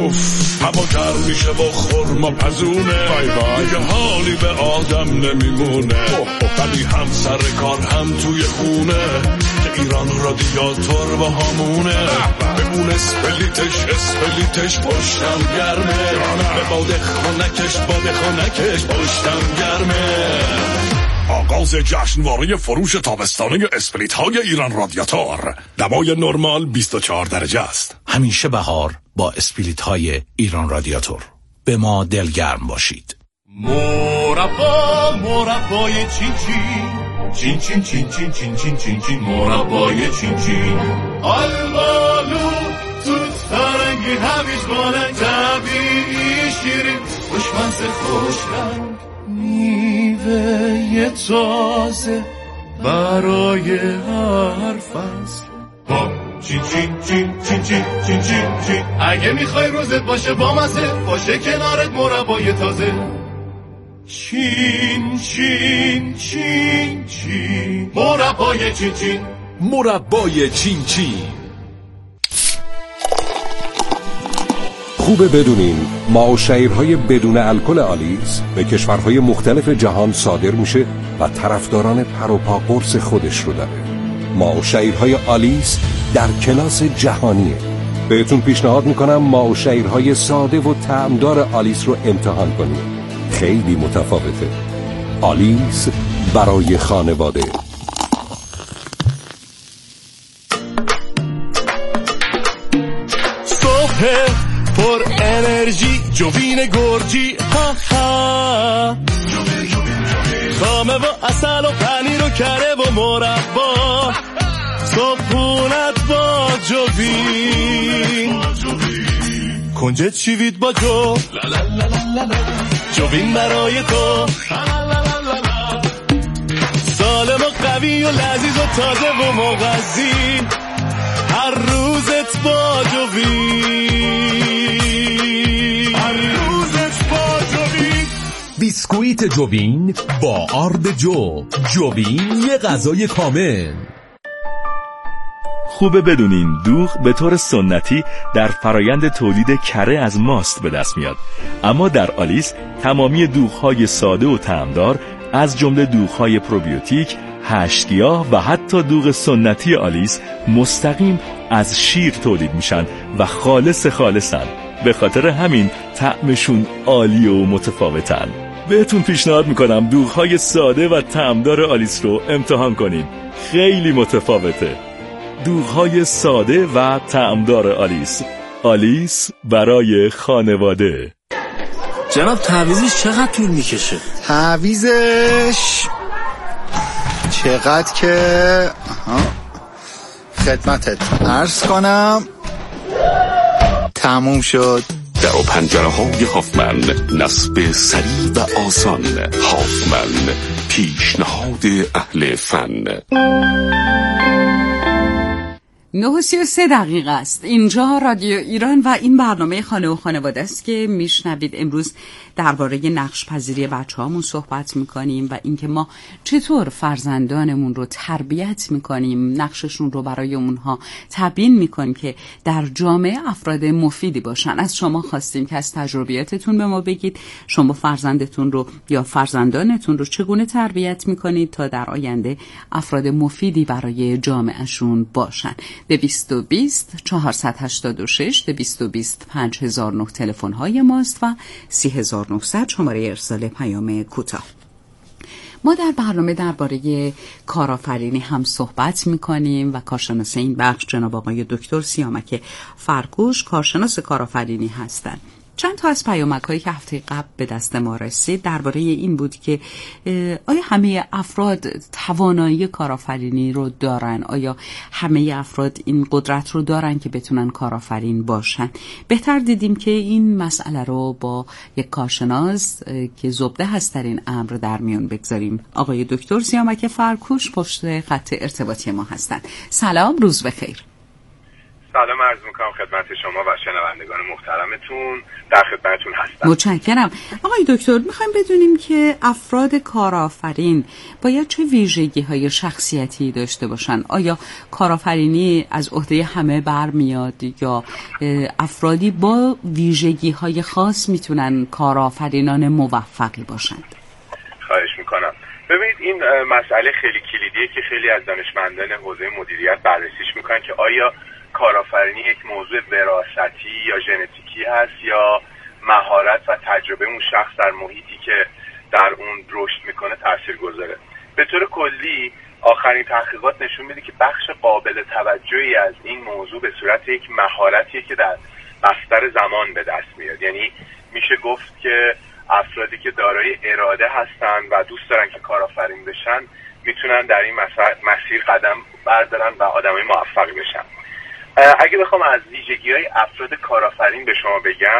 هوا گرم میشه و خورما پزونه، دیگه حالی به آدم نمیمونه. ولی هم سر کار هم توی خونه که ایران رادیاتور با همونه. بمون اسپلیتش پشتم گرمه، به باد خونکش پشتم گرمه. آغاز جشنواره فروش تابستانه اسپریت های ایران رادیاتور. دمای نرمال 24 درجه است. همیشه بهار با اسپریت های ایران رادیاتور. به ما دلگرم باشید. مربای چین چین مربای چین آلبالو توت فرنگی هویج بانک طبیعی شیرین خوشمزه خوشرنگ میوه تازه برای هر فصل. چین اگه میخوای روزت باشه بامزه، باشه کنارت مربای تازه. چین مربای چین. خوبه بدونین ما و شیرهای بدون الکل آلیس به کشورهای مختلف جهان صادر میشه و طرفداران پروپا قرص خودش رو داره. ما و شیرهای آلیس در کلاس جهانیه. بهتون پیشنهاد میکنم ما و شیرهای ساده و طعمدار آلیس رو امتحان کنید. خیلی متفاوته. آلیس برای خانواده. صبح پر انرژی جوین گرجی خامه و اصل و پنیر و کره و مربا. صبحونت با جوین کنجد شیوید با جوین برای تو. سالم و قوی و لذیذ و تازه و مغذی، هر روزت با جوین. بیسکویت جوین با آرد جوین یه غذای کامل. خوبه بدونین دوغ به طور سنتی در فرایند تولید کره از ماست به دست میاد، اما در آلیس تمامی دوغ‌های ساده و طعمدار از جمله دوغ‌های پروبیوتیک، هشتگیاه و حتی دوغ سنتی آلیس مستقیم از شیر تولید میشن و خالصن. به خاطر همین طعمشون عالی و متفاوتن. بهتون پیشنهاد میکنم دوغ‌های ساده و طعمدار آلیس رو امتحان کنین. خیلی متفاوته. دوغ‌های ساده و طعمدار آلیس برای خانواده. جناب تعویضش چقدر طول میکشه؟ تعویضش چقدر که خدمتت عرض کنم تموم شد. در و پنجره های هافمن، نصب سریع و آسان. هافمن، پیشنهاد اهل فن. 9:33 است. اینجا رادیو ایران و این برنامه خانه و خانواده است که میشنوید. امروز درباره نقش پذیری بچه‌هامون صحبت میکنیم و اینکه ما چطور فرزندانمون رو تربیت میکنیم، نقششون رو برای اونها تبیین میکنیم که در جامعه افراد مفیدی باشن. از شما خواستیم که از تجربیاتتون به ما بگید شما فرزندتون رو یا فرزندانتون رو چگونه تربیت میکنید تا در آینده افراد مفیدی برای جامعهشون باشن. 220 486 220 5009 تلفن های ماست و 3900 شماره ارسال پیام کوتاه. ما در برنامه درباره کارآفرینی هم صحبت می‌کنیم و کارشناس این بخش جناب آقای دکتر سیامک فرکوش کارشناس کارآفرینی هستند. چند تا از پیامک‌هایی که هفته قبل به دست ما رسید درباره این بود که آیا همه افراد توانایی کارآفرینی رو دارن؟ آیا همه افراد این قدرت رو دارن که بتونن کارآفرین باشن؟ بهتر دیدیم که این مسئله رو با یک کارشناس که زبده هست در این امر در میون بگذاریم. آقای دکتر سیامک فرکوش پشت خط ارتباطی ما هستن. سلام، روز بخیر. سلام عرض میکنم خدمت شما و شنوندگان محترمتون، در خدمتتون هستم. متشکرم. آقای دکتر، میخوایم بدونیم که افراد کارآفرین باید چه ویژگی‌های شخصیتی داشته باشن؟ آیا کارآفرینی از عهده همه برمیاد یا افرادی با ویژگی‌های خاص میتونن کارآفرینان موفقی باشند؟ خواهش میکنم. ببینید این مسئله خیلی کلیدیه که خیلی از دانشمندان حوزه مدیریت بررسیش میکنن که آیا کارآفرینی یک موضوع وراثتی یا ژنتیکی هست یا مهارت و تجربه اون شخص در محیطی که در اون رشد میکنه تاثیرگذاره. به طور کلی آخرین تحقیقات نشون میده که بخش قابل توجهی از این موضوع به صورت یک مهارتیه که در بستر زمان به دست میاد. یعنی میشه گفت که افرادی که دارای اراده هستن و دوست دارن که کارآفرین بشن میتونن در این مسیر قدم بردارن و آدمای موفقی بشن. اگه بخوام از ویژگی‌های افراد کارآفرین به شما بگم،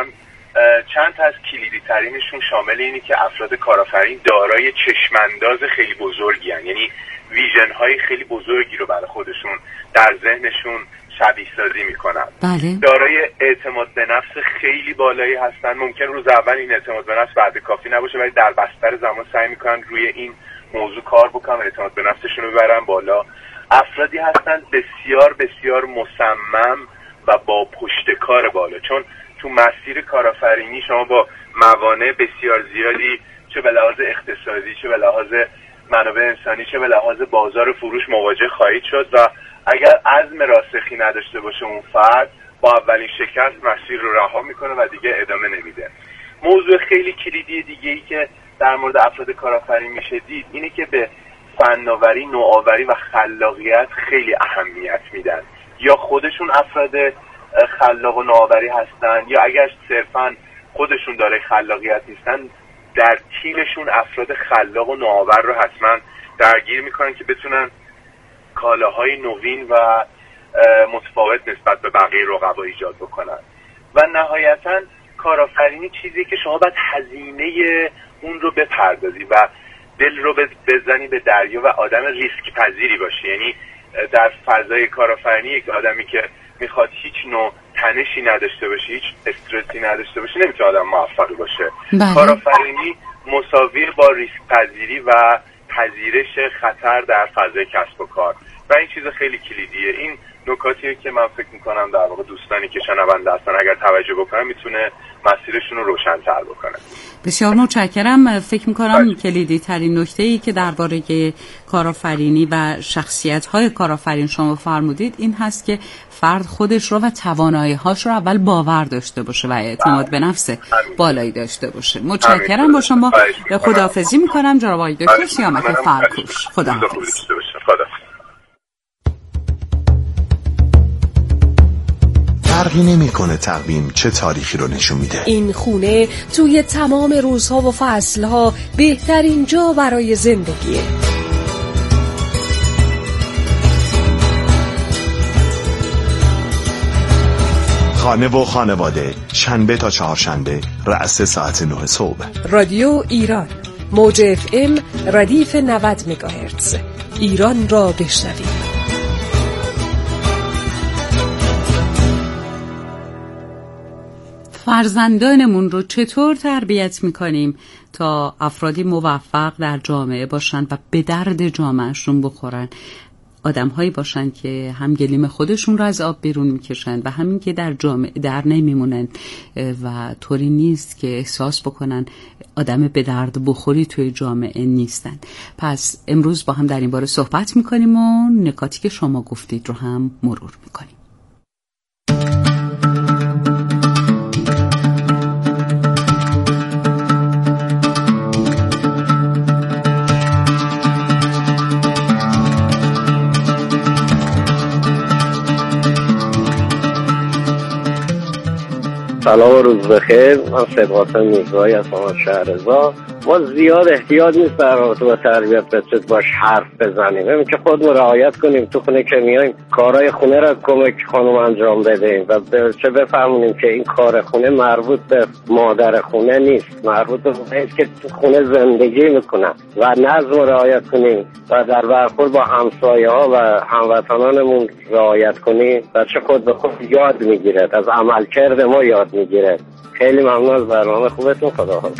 چند تا از کلیدی ترینشون شامل اینه که افراد کارآفرین دارای چشمانداز خیلی بزرگی هستن، یعنی ویژن‌های خیلی بزرگی رو برای خودشون در ذهنشون شبیه سازی میکنن. بله. دارای اعتماد به نفس خیلی بالایی هستن. ممکن روز اول این اعتماد به نفس بعد کافی نباشه، ولی در بستر زمان سعی میکنن روی این موضوع کار بکنن، اعتماد به نفسشون رو ببرن بالا. افرادی هستن بسیار بسیار مصمم و با پشتکار بالا، چون تو مسیر کارآفرینی شما با موانع بسیار زیادی چه به لحاظ اقتصادی، چه به لحاظ منابع انسانی، چه به لحاظ بازار فروش مواجه خواهید شد و اگر عزم راسخی نداشته باشه اون فرد با اولین شکست مسیر رو رها میکنه و دیگه ادامه نمیده. موضوع خیلی کلیدی دیگه ای که در مورد افراد کارآفرین میشه دید اینه که به فناوری، نوآوری و خلاقیت خیلی اهمیت میدن. یا خودشون افراد خلاق و نوآوری هستن یا اگر صرفا خودشون داره خلاقیت نیستن، در تیمشون افراد خلاق و نوآور رو حتما درگیر میکنن که بتونن کالاهای نوین و متفاوت نسبت به بقیه رقبا ایجاد بکنن. و نهایتا کارآفرینی چیزی که شما باید هزینه اون رو بپردازی و دل رو بزنی به دریا و آدم ریسک پذیری باشی. یعنی در فضای کارآفرینی یک آدمی که میخواد هیچ نوع تنشی نداشته باشه، هیچ استرسی نداشته باشه، نمیتونه آدم موفقی باشه. کارآفرینی مساوی با ریسک پذیری و پذیرش خطر در فضای کسب و کار و این چیز خیلی کلیدیه. این نکاتیه که من فکر میکنم در واقع دوستانی که شنونده هستن اگر توجه بکنن میتونه مسیرشون رو روشن‌تر بکنه. بسیار متشکرم. فکر میکنم کلیدی ترین نکته‌ای که درباره کارآفرینی و شخصیت‌های کارآفرین شما فرمودید این هست که فرد خودش رو و توانایی‌هاش رو اول باور داشته باشه و اعتماد به نفس بالایی داشته باشه. متشکرم با شما. خداحافظی میکنم جناب آقای دکتر سیامک فرکوش. خداحافظ. فرقی نمی‌کنه تقویم چه تاریخی رو نشون میده. این خونه توی تمام روزها و فصلها بهترین جا برای زندگیه. خانه و خانواده، شنبه تا چهارشنبه رأس ساعت 9 صبح. رادیو ایران، موج FM ردیف 90 مگاهرتز. ایران را بشنوید. فرزندانمون رو چطور تربیت میکنیم تا افرادی موفق در جامعه باشن و به درد جامعهشون بخورن، آدم‌هایی باشن که هم گلیم خودشون رو از آب بیرون میکشن و همین که در جامعه در نمیمونن و طوری نیست که احساس بکنن آدم به درد بخوری توی جامعه نیستن. پس امروز با هم در این باره صحبت میکنیم و نکاتی که شما گفتید رو هم مرور میکنیم. سلام و روز بخیر. من سید قاسم میرزایی از شهر رضا ما زیاد احتیاج نیست در رابطه با تربیت بچه باش حرف بزنیم. همین که خود رعایت کنیم تو خونه که میایم کارهای خونه را کمک خانم انجام بدیم و چه بفهمونیم که این کار خونه مربوط به مادر خونه نیست، مربوط به اونایی که تو خونه زندگی میکنن و نظم رعایت کنیم و در برخورد با همسایه ها و هموطنانمون رعایت کنیم. بچه خود به خود یاد میگیره، از عملکرد ما یاد میگیره. خیلی ممنون از برنامه خوبتون. خدا حافظ.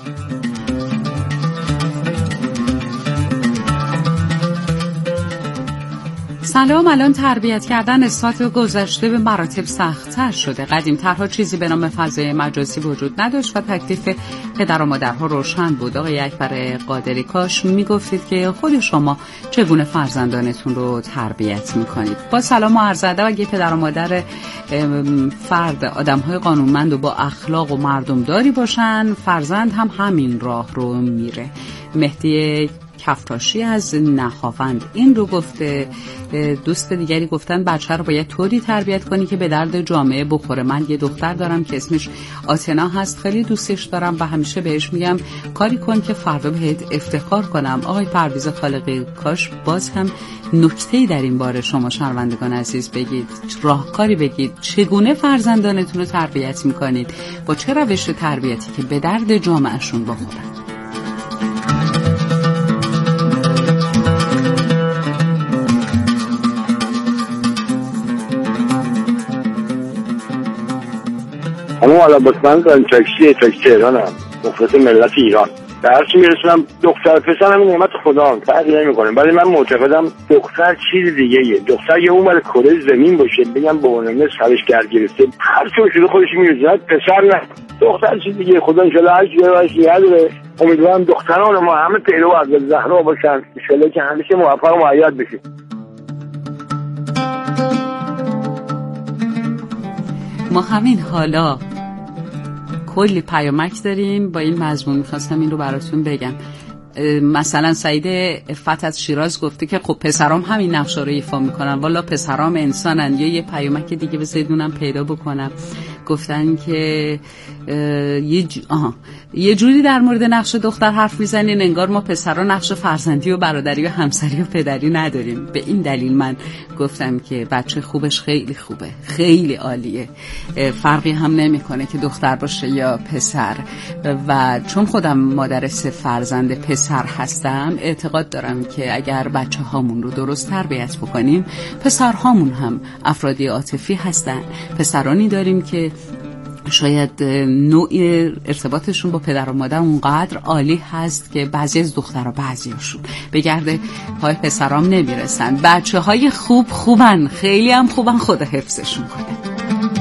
سلام. الان تربیت کردن نسبت به گذشته به مراتب سخت‌تر شده. قدیم‌ترها چیزی به نام فضای مجازی وجود نداشت و تکلیف پدر و مادرها روشن بود. آقای اکبر قادری، کاش میگفتید که خود شما چگونه فرزندانتون رو تربیت میکنید. با سلام و عرض ادب، اگه پدر و مادر فرد آدم‌های قانونمند و با اخلاق و مردمداری باشن، فرزند هم همین راه رو میره. مهدی کفتاشی از نخاوند این رو گفته. دوست دیگری گفتن بچه رو باید طوری تربیت کنی که به درد جامعه بخوره. من یه دختر دارم که اسمش آتنا هست، خیلی دوستش دارم و همیشه بهش میگم کاری کن که فردا بهت افتخار کنم. آقای پرویز خالقی، کاش باز هم نکته‌ای در این باره شما شنوندگان عزیز بگید، راهکاری بگید چگونه فرزندانتون رو تربیت میکنید، با چه روش تربیتی که به درد جامعهشون بخوره. همون حالا بطمئن کنم تاکسی تهرانم، مخلص ملت ایران. به هر چی میرسونم دختر پسر همین نعمت خدا هم فرقی نمیکنه، ولی من معتقدم دختر چیز دیگه ایه. دختر یه اون برای کره زمین باشه بگم با اونمه سرش گرد گرفته هر چون شده خودش میرزد، پسر نه. دختر چیز دیگه. خدا انشالله هر چیزی باشی نداره. امیدوارم دختران ما همه پیرو از زهرا باشن، انشالله که همیشه موفق و معید بشید. ما همین حالا کلی پیامک داریم با این مضمون، میخواستم این رو براتون بگم. مثلا سعید افت از شیراز گفته که خب پسرام همین نقشه رو ایفا میکنن. والا پسرام انسانن. یا یه پیامک دیگه بذارید پیدا بکنم. گفتن که یه جوری در مورد نقش دختر حرف میزنین انگار ما پسرها نقش فرزندی و برادری و همسری و پدری نداریم. به این دلیل من گفتم که بچه خوبش خیلی خوبه، خیلی عالیه، فرقی هم نمیکنه که دختر باشه یا پسر. و چون خودم مادر 3 فرزند پسر هستم، اعتقاد دارم که اگر بچه هامون رو درست تربیت بکنیم، پسر هامون هم افرادی عاطفی هستن. پسرانی داریم که شاید نوع ارتباطشون با پدر و مادر اونقدر عالی هست که بعضی از دخترها بعضیاشون به گرد پای پسرام نمیرسن. بچه های خوبن، خیلی هم خوبن، خدا حفظشون کنه.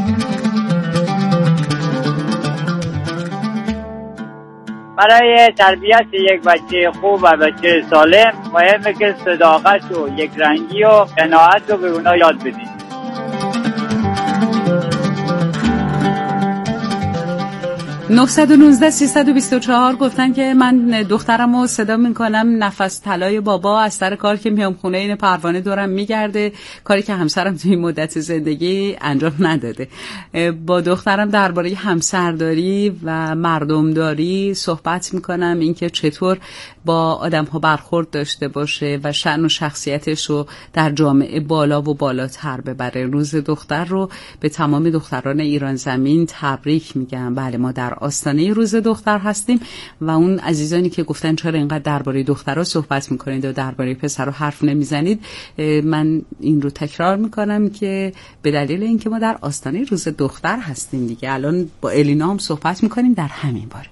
برای تربیت یک بچه خوب و بچه سالم مهمه که صداقت و یکرنگی و قناعت رو به اونا یاد بدید. 919 324 گفتن که من دخترم رو صدا میکنم نفس طلای بابا، از سر کار که میام خونه این پروانه دورم میگرده، کاری که همسرم توی مدت زندگی انجام نداده. با دخترم درباره همسرداری و مردمداری صحبت میکنم، اینکه چطور با آدم ها برخورد داشته باشه و شأن و شخصیتش رو در جامعه بالا و بالاتر ببره. روز دختر رو به تمام دختران ایران زمین تبریک میگم. بله، ما در آستانه روز دختر هستیم و اون عزیزانی که گفتن چرا اینقدر درباره دخترها صحبت میکنید و درباره پسرها حرف نمیزنید، من این رو تکرار میکنم که به دلیل اینکه ما در آستانه روز دختر هستیم دیگه. الان با الینا هم صحبت میکنیم در همین باره.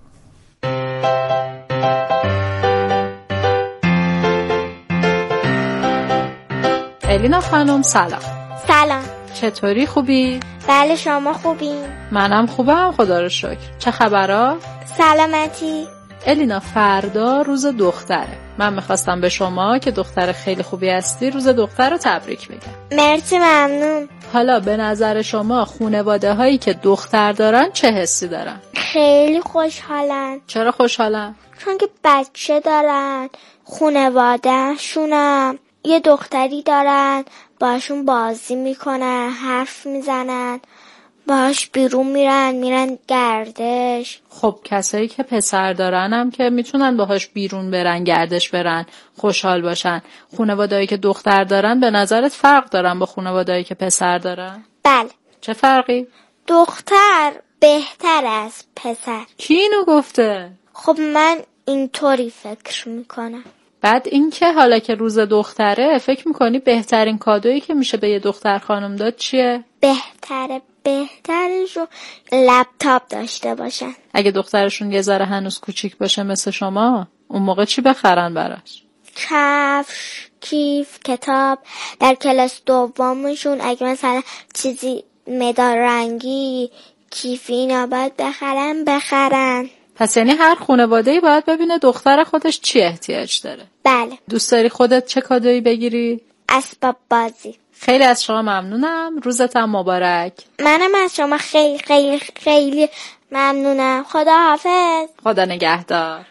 الینا خانم سلام. سلام. چطوری، خوبی؟ بله، شما خوبین؟ منم خوبم خدا رو شکر. چه خبرها؟ سلامتی. الینا فردا روز دختره. من میخواستم به شما که دختر خیلی خوبی هستی روز دختر رو تبریک بگم. مرسی، ممنون. حالا به نظر شما خانواده هایی که دختر دارن چه حسی دارن؟ خیلی خوشحالن. چرا خوشحالن؟ چون که بچه دارن، خانواده شونم یه دختری دارن، باشون بازی میکنن، حرف میزنن باهاش بیرون میرن گردش. خب کسایی که پسر دارن هم که میتونن باهاش بیرون برن گردش برن خوشحال باشن. خانواده‌ای که دختر دارن به نظرت فرق دارن با خانواده‌ای که پسر دارن؟ بله. چه فرقی؟ دختر بهتر از پسر. کی اینو گفته؟ خب من اینطوری فکر میکنم. بعد این که حالا که روز دختره فکر میکنی بهترین کادویی که میشه به یه دختر خانم داد چیه؟ بهترشون لپتاپ داشته باشن. اگه دخترشون یه ذره هنوز کوچیک باشه مثل شما، اون موقع چی بخرن براش؟ کفش، کیف، کتاب. در کلاس دومشون اگه مثلا چیزی مداد رنگی، کیفی اینا باید بخرن. پس یعنی هر خانواده‌ای باید ببینه دختر خودش چی احتیاج داره. بله. دوست داری خودت چه کادویی بگیری؟ اسباب بازی. خیلی از شما ممنونم. روزت هم مبارک. منم از شما خیلی خیلی خیلی ممنونم. خدا حافظ. خدا نگهدار.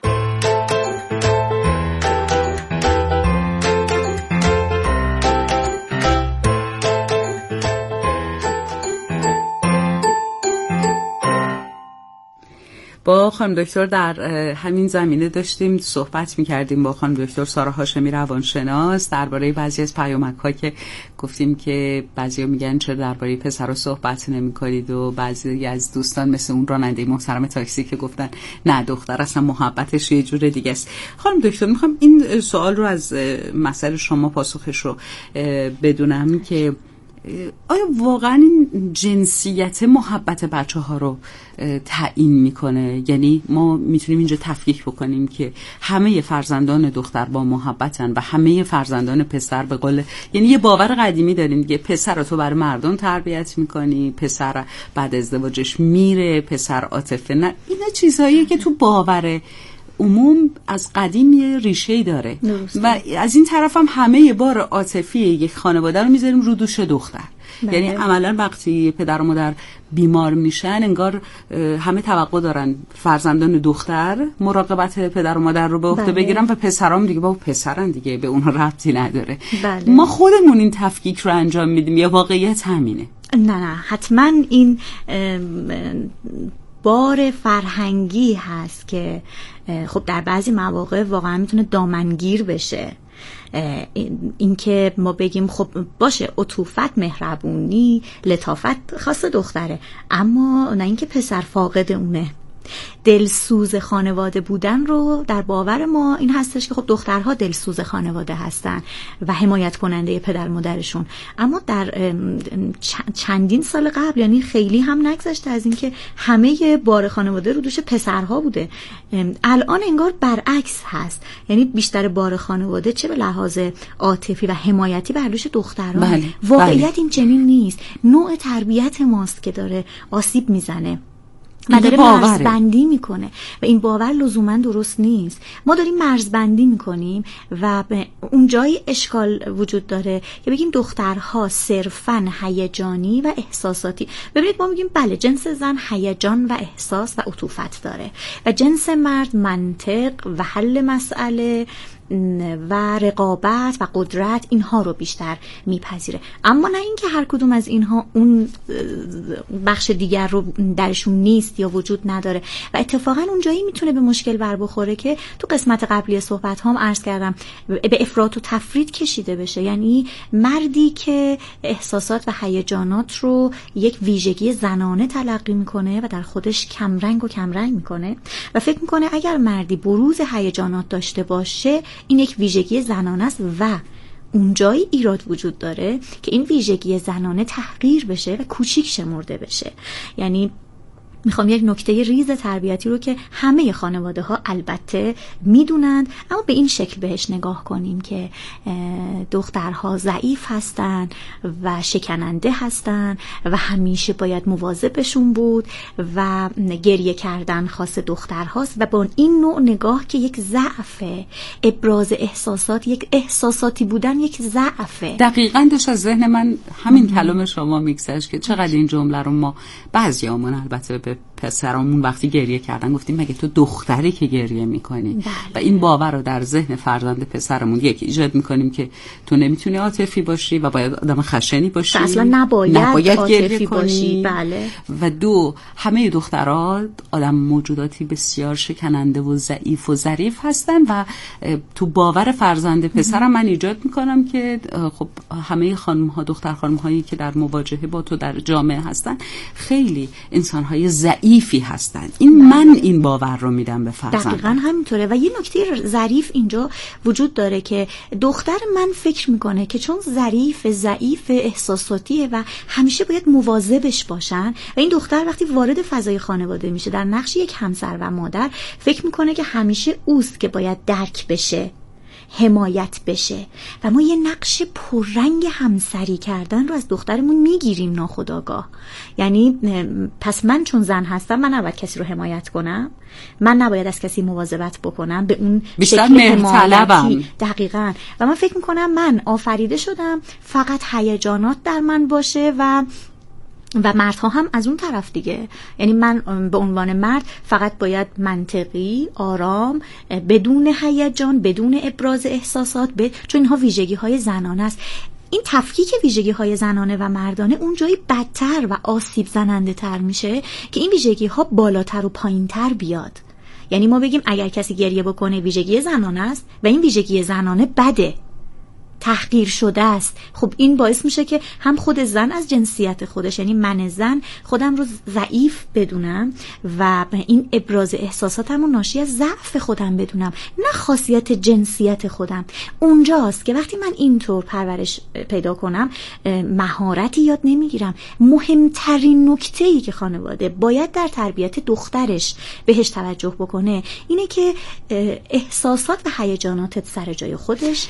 با خانم دکتر در همین زمینه داشتیم صحبت می‌کردیم با خانم دکتر سارا هاشمی روانشناس درباره بعضی از پیامک‌ها که گفتیم که بعضیا میگن چرا درباره پسرا صحبت نمی‌کنید و بعضی از دوستان مثل اون راننده محترم تاکسی که گفتن نه دختر اصلا محبتش یه جور دیگه است. خانم دکتر می‌خوام این سوال رو از مسئله شما پاسخش رو بدونم که آیا واقعا این جنسیت محبت بچه ها رو تعیین میکنه؟ یعنی ما میتونیم اینجا تفکیک بکنیم که همه فرزندان دختر با محبتن و همه فرزندان پسر به قول، یعنی یه باور قدیمی داریم دیگه، پسر رو تو برای مردم تربیت میکنی، پسر بعد ازدواجش میره، پسر عاطفه نه. اینا چیزهاییه که تو باور عموم از قدیم یه ریشه‌ای داره و از این طرف هم همه بار عاطفی یک خانواده رو میذاریم رو دوش دختر. یعنی عملا وقتی پدر و مادر بیمار میشن انگار همه توقع دارن فرزندان دختر مراقبت پدر و مادر رو به عهده بگیرن و پسرام دیگه بابا پسرن دیگه به اونها ربطی نداره. ما خودمون این تفکیک رو انجام میدیم یا واقعیت همینه؟ نه حتما این بار فرهنگی هست که خب در بعضی مواقع واقعا میتونه دامنگیر بشه. این که ما بگیم خب باشه عطوفت، مهربونی، لطافت خاص دختره، اما نه اینکه پسر فاقد اونه. دلسوز خانواده بودن رو در باور ما این هستش که خب دخترها دلسوز خانواده هستن و حمایت کننده پدر مادرشون، اما در چندین سال قبل، یعنی خیلی هم نگذشته از این که همه بار خانواده رو دوش پسرها بوده. الان انگار برعکس هست، یعنی بیشتر بار خانواده چه به لحاظ عاطفی و حمایتی بر دوش دختران. واقعیت این چنین نیست. نوع تربیت ماست که داره آسیب میزنه و داره مرزبندی میکنه و این باور لزوما درست نیست. ما داریم مرزبندی میکنیم و به اون جای اشکال وجود داره که بگیم دخترها صرفاً هیجانی و احساساتی. ببینید ما میگیم بله جنس زن هیجان و احساس و عطوفت داره و جنس مرد منطق و حل مسئله و رقابت و قدرت اینها رو بیشتر میپذیره، اما نه اینکه هر کدوم از اینها اون بخش دیگر رو درشون نیست یا وجود نداره و اتفاقا اونجایی میتونه به مشکل بر بخوره که تو قسمت قبلی صحبت هم عرض کردم به افراط و تفرید کشیده بشه. یعنی مردی که احساسات و هیجانات رو یک ویژگی زنانه تلقی میکنه و در خودش کمرنگ و کمرنگ میکنه و فکر میکنه اگر مردی بروز هیجانات داشته باشه این یک ویژگی زنانه است و اونجایی ایراد وجود داره که این ویژگی زنانه تحقیر بشه و کوچیک شمرده بشه. یعنی میخوام یک نکته ریز تربیتی رو که همه خانواده ها البته میدونند اما به این شکل بهش نگاه کنیم که دخترها ضعیف هستن و شکننده هستن و همیشه باید مواظبشون بود و گریه کردن خاص دخترهاست و با این نوع نگاه که یک ضعفه، ابراز احساسات، یک احساساتی بودن یک ضعفه. دقیقاً داشت از ذهن من همین کلام شما میگذشت که چقدر این جمله رو ما بعضیامون البته به پسرامون وقتی گریه کردن گفتیم مگه تو دختری که گریه میکنی؟ و این باور رو در ذهن فرزند پسرمون یک ایجاد میکنیم که تو نمیتونی عاطفی باشی و باید آدم خشنی باشی، اصلا نباید عاطفی باشی. بله. و دو، همه دخترها آدم موجوداتی بسیار شکننده و ضعیف و ظریف هستن و تو باور فرزند پسرم من ایجاد میکنم که خب همه خانم‌ها، دختر خانم‌هایی که در مواجهه با تو در جامعه هستن خیلی انسان‌های ضعیفی هستن. من این باور رو میدم به فرزندم. دقیقاً همینطوره. و یه نکته ظریف اینجا وجود داره که دختر من فکر میکنه که چون ضعیف احساساتیه و همیشه باید مواظبش باشن و این دختر وقتی وارد فضای خانواده میشه در نقش یک همسر و مادر فکر میکنه که همیشه اوست که باید درک بشه، حمایت بشه و ما یه نقش پررنگ همسری کردن رو از دخترمون میگیریم ناخودآگاه. یعنی پس من چون زن هستم من نباید کسی رو حمایت کنم، من نباید از کسی مواظبت بکنم به اون بیشتر مهرطلبم. دقیقاً. و من فکر میکنم من آفریده شدم فقط هیجانات در من باشه و مردها هم از اون طرف دیگه. یعنی من به عنوان مرد فقط باید منطقی، آرام، بدون هیجان، بدون ابراز احساسات، چون اینها ویژگی های زنانه است. این تفکیک ویژگی های زنانه و مردانه اون جایی بدتر و آسیب زننده تر میشه که این ویژگی ها بالاتر و پایین تر بیاد. یعنی ما بگیم اگر کسی گریه بکنه ویژگی زنانه است و این ویژگی زنانه بده، تحقیر شده است، خب این باعث میشه که هم خود زن از جنسیت خودش، یعنی من زن خودم رو ضعیف بدونم و این ابراز احساساتم رو ناشی از ضعف خودم بدونم، نه خاصیت جنسیت خودم. اونجاست که وقتی من اینطور پرورش پیدا کنم مهارتی یاد نمیگیرم. مهمترین نکته‌ای که خانواده باید در تربیت دخترش بهش توجه بکنه اینه که احساسات و هیجاناتت سر جای خودش،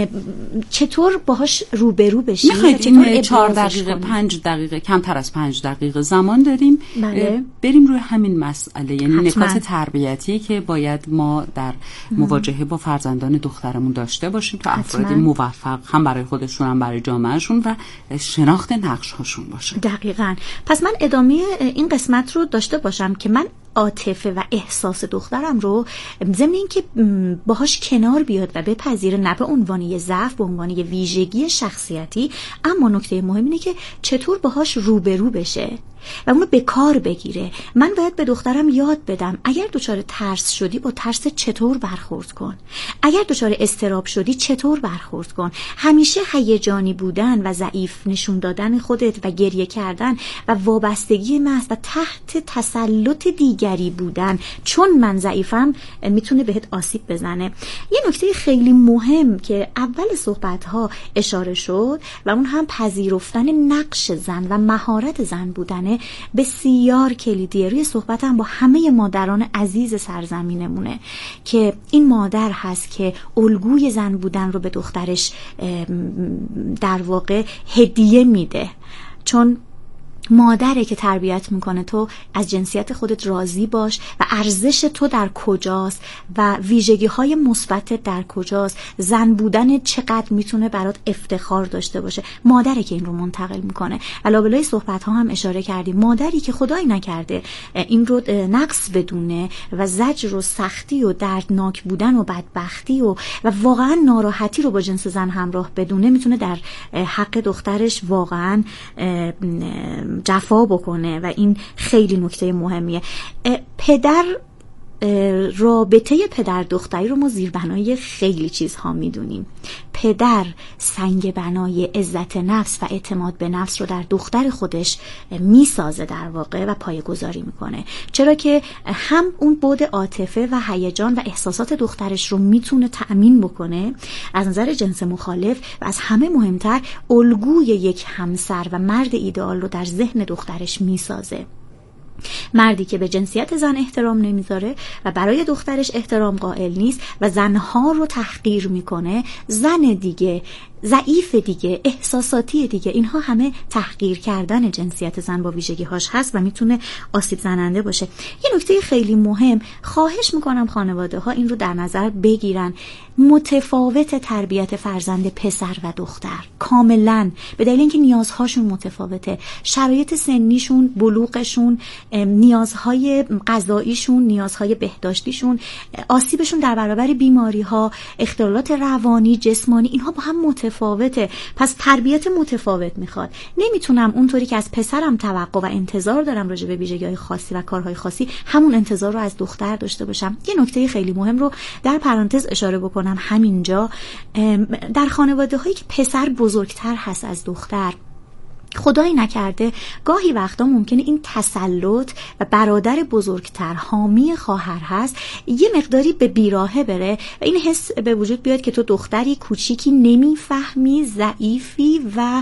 چطور باهاش روبرو بشی. میخواید 4 دقیقه 5 دقیقه کمتر از 5 دقیقه زمان داریم. بله. بریم روی همین مسئله، یعنی نکات تربیتی که باید ما در مواجهه با فرزندان دخترمون داشته باشیم تا افرادی موفق هم برای خودشون هم برای جامعهشون و شناخت نقش هاشون باشه. دقیقاً. پس من ادامه این قسمت رو داشته باشم که من عاطفه و احساس دخترم رو ضمن اینکه باهاش کنار بیاد و بپذیره، نه به عنوان یه ضعف، به عنوان یه ویژگی شخصیتی، اما نکته مهم اینه که چطور باهاش روبرو بشه و اونو به کار بگیره. من باید به دخترم یاد بدم اگر دچار ترس شدی با ترس چطور برخورد کن، اگر دچار اضطراب شدی چطور برخورد کن. همیشه هیجانی بودن و ضعیف نشون دادن خودت و گریه کردن و وابستگی محض و تحت تسلط دیگری بودن چون من ضعیفم میتونه بهت آسیب بزنه. یه نکته خیلی مهم که اول صحبت‌ها اشاره شد و اون هم پذیرفتن نقش زن و مهارت زن بودنه بسیار کلیدیه. روی صحبتم با همه مادران عزیز سرزمینمونه که این مادر هست که الگوی زن بودن رو به دخترش در واقع هدیه میده، چون مادره که تربیت میکنه تو از جنسیت خودت راضی باش و ارزش تو در کجاست و ویژگی های مثبت در کجاست، زن بودن چقدر میتونه برات افتخار داشته باشه. مادره که این رو منتقل میکنه. لابلای صحبت ها هم اشاره کردیم مادری که خدایی نکرده این رو نقص بدونه و زجر و سختی و دردناک بودن و بدبختی و واقعا ناراحتی رو با جنس زن همراه بدونه میتونه در حق دخترش واقعا جفا بکنه و این خیلی نکته مهمیه. رابطه پدر دختری رو ما زیربنای خیلی چیزها میدونیم. پدر سنگ بنای عزت نفس و اعتماد به نفس رو در دختر خودش میسازه در واقع و پایه‌گذاری میکنه، چرا که هم اون بعد عاطفه و هیجان و احساسات دخترش رو میتونه تأمین بکنه از نظر جنس مخالف و از همه مهمتر الگوی یک همسر و مرد ایدئال رو در ذهن دخترش میسازه. مردی که به جنسیت زن احترام نمیذاره و برای دخترش احترام قائل نیست و زنها رو تحقیر میکنه، زن دیگه، ضعیف دیگه، احساساتی دیگه، اینها همه تحقیر کردن جنسیت زن با ویژگی‌هاش هست و میتونه آسیب زننده باشه. یه نکته خیلی مهم، خواهش میکنم خانواده ها این رو در نظر بگیرن، متفاوت تربیت فرزند پسر و دختر کاملا، به دلیل اینکه نیازهاشون متفاوته، شرایط سنیشون، بلوغشون، نیازهای غذاییشون، نیازهای بهداشتیشون، آسیبشون در برابر بیماری‌ها، اختلالات روانی، جسمانی، اینها با هم متفاوته. پس تربیت متفاوت میخواد. نمیتونم اونطوری که از پسرم توقع و انتظار دارم راجع به ویژگی‌های خاصی و کارهای خاصی، همون انتظار رو از دختر داشته باشم. یه نکته خیلی مهم رو در پرانتز اشاره بکنم همینجا. در خانواده‌هایی که پسر بزرگتر هست از دختر، خدایی نکرده گاهی وقتا ممکنه این تسلط و برادر بزرگتر حامی خواهر هست یه مقداری به بیراهه بره و این حس به وجود بیاد که تو دختری کوچیکی نمیفهمی، ضعیفی و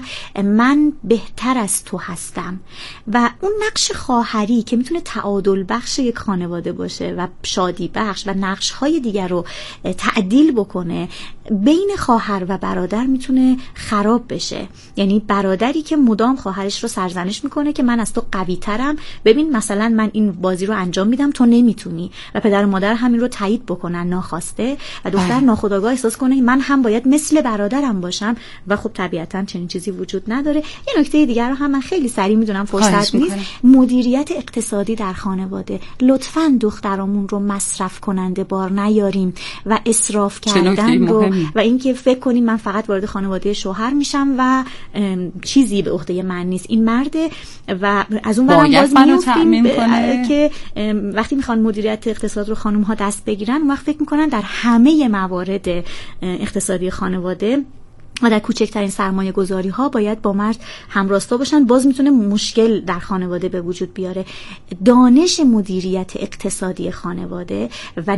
من بهتر از تو هستم. و اون نقش خواهری که میتونه تعادل بخش یک خانواده باشه و شادی بخش و نقش های دیگر رو تعدیل بکنه، بین خواهر و برادر میتونه خراب بشه. یعنی برادری که مدام خواهرش رو سرزنش میکنه که من از تو قوی ترم، ببین مثلا من این بازی رو انجام میدم تو نمیتونی، و پدر و مادر همین رو تایید بکنن ناخواسته و دختر ناخودآگاه احساس کنه من هم باید مثل برادرم باشم و خب طبیعتا چنین چیزی وجود نداره. یه نکته دیگر رو هم من خیلی سریع میدونم فرصت نیست، مدیریت اقتصادی در خانواده. لطفاً دخترامون رو مصرف کننده بار نیاریم و اسراف کردن رو و اینکه فکر کنیم من فقط وارد خانواده شوهر میشم و چیزی به عهده من نیست، این مرده و از اون ورم باز میافتیم که وقتی میخوان مدیریت اقتصاد رو خانم ها دست بگیرن اون وقت فکر میکنن در همه موارد اقتصادی خانواده و در کوچکترین سرمایه گذاری ها باید با مرد همراستا باشن، باز میتونه مشکل در خانواده به وجود بیاره. دانش مدیریت اقتصادی خانواده و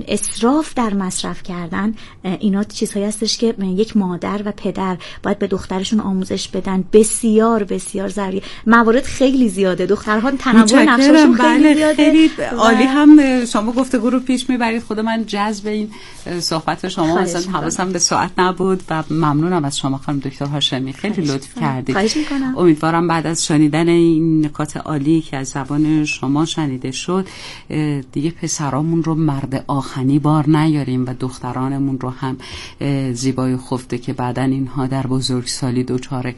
اسراف در مصرف کردن، اینا چیزهایی هستش که یک مادر و پدر باید به دخترشون آموزش بدن. بسیار بسیار ضروری، موارد خیلی زیاده، دخترها تنوع نقششون خیلی زیاده. خیلی عالی هم شما گفتگو رو پیش میبرید. خود من جذب این صحبت شما مثلا حواسم به ساعت نبود و ممنونم از شما خانم دکتر هاشمی، خیلی لطف کردید. امیدوارم بعد از شنیدن این نکات عالی که از زبان شما شنیده شد دیگه پسرامون رو مرد آهنی بار نیاریم و دخترانمون رو هم زیبای خفته که بعدن اینها در بزرگسالی دچار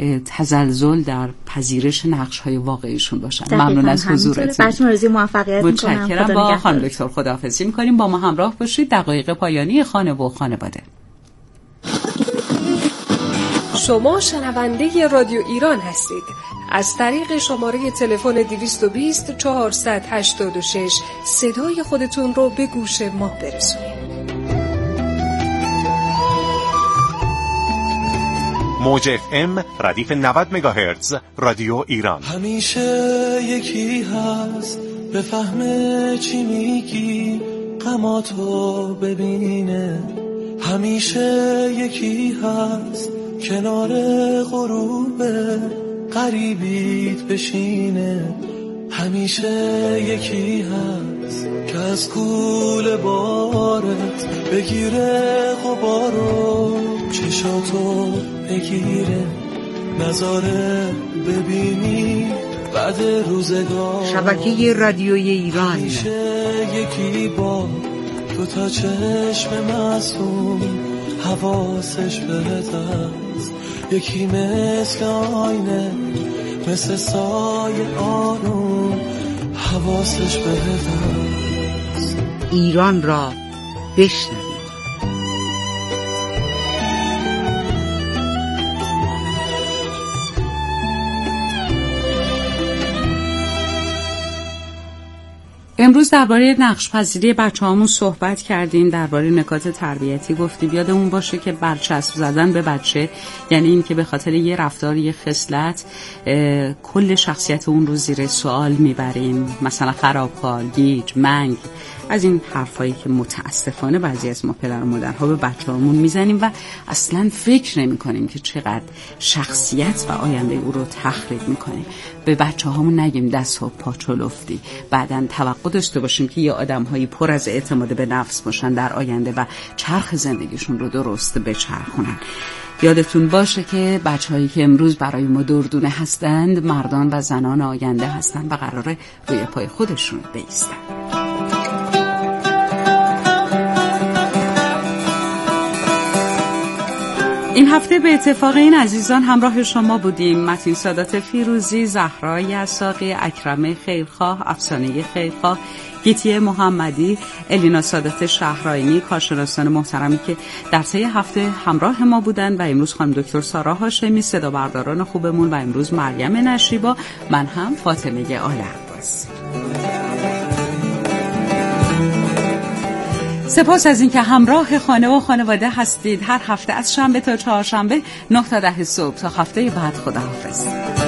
تزلزل در پذیرش نقش‌های واقعیشون باشن. ممنون از حضورتون. براتون آرزوی موفقیت می‌کنم. متشکرم. با خانم دکتر خداحافظی می‌کنیم. با ما همراه باشید. دقایق پایانی خانه و خانواده. شما شنونده رادیو ایران هستید. از طریق شماره تلفن 220 486 صدای خودتون رو به گوش ما برسونید. موج FM ردیف 90 مگاهرتز رادیو ایران. همیشه یکی هست بفهمه چی میگی، غماتو ببینه. همیشه یکی هست کنار غروب غریبیت بشینه. همیشه یکی هست که از کوله بارت بگیره غبارو، چشاتو بگیره نظاره ببینی بعد روزگار. شبکه رادیوی ایران. همیشه یکی با دو تا چشم معصوم حواسش بهت هست، یکی مثل آینه مثل سایه آروم حواسش بهت هست. ایران را بشنوید. امروز درباره نقش پذیری بچه‌هامون صحبت کردیم، درباره نکات تربیتی گفتیم. یادمون باشه که برچسب زدن به بچه یعنی این که به خاطر یه رفتار، یه خصلت کل شخصیت اون رو زیر سوال میبریم، مثلا خرابکار، گیج، منگ، از این حرفایی که متاسفانه بعضی از ما پدر و مادرها به بچه‌هامون میزنیم و اصلا فکر نمی‌کنیم که چقدر شخصیت و آینده او رو تخریب می‌کنیم. به بچه‌هامون نگیم دست و پا چلفتی، بعداً توقع داشته باشیم که یه آدم‌هایی پر از اعتماد به نفس باشن در آینده و چرخ زندگیشون رو درست بچرخونن. یادتون باشه که بچه‌هایی که امروز برای ما دردونه هستند مردان و زنان آینده هستند و قراره روی پای خودشون بایستن. این هفته به اتفاق این عزیزان همراه شما بودیم: متین سادات فیروزی، زهرا یساقی، اکرم خیرخواه، افسانه خیرخواه، گیتی محمدی، الینا سادات شهرآیینی، کارشناسان محترمی که در طی هفته همراه ما بودند و امروز خانم دکتر سارا هاشمی، صدا برداران خوبمون، و امروز مریم نشیبا، من هم فاطمه آل عباس. سپاس از اینکه همراه خانه و خانواده هستید. هر هفته از شنبه تا چهارشنبه 9 تا 10 صبح. تا هفته بعد، خداحافظ.